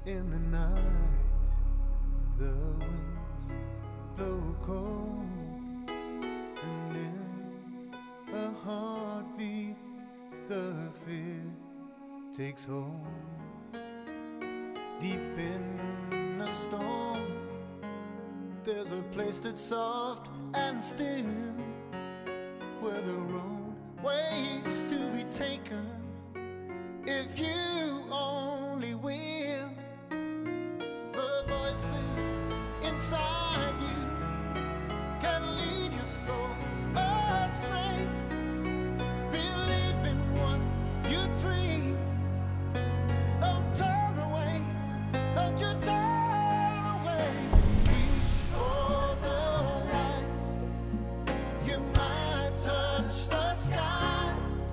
In the night, the winds blow cold, and in a heartbeat, the fear takes hold. Deep in a storm, there's a place that's soft and still, where the road waits to be taken. If you only will, the voices inside you can lead your soul astray. Believe in what you dream. Don't turn away. Don't you turn away. Reach for the light. You might touch the sky.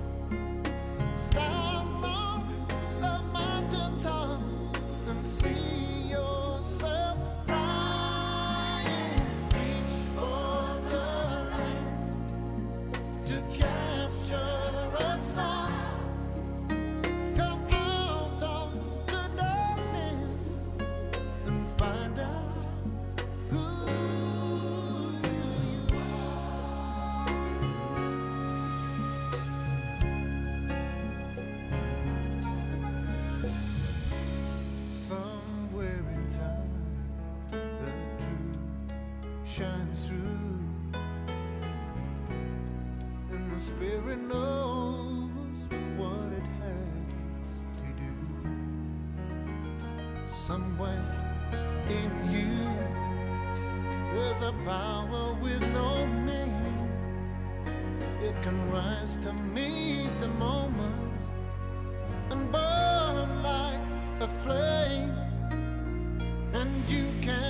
Stand on the mountaintop and see yourself flying. Reach for the light to capture a star. Come out of the darkness and find out who you are. Somewhere in time, the truth shines through, and the spirit knows what it has to do. Somewhere in you, there's a power with no name. It can rise to meet the moment and burn like a flame, and you can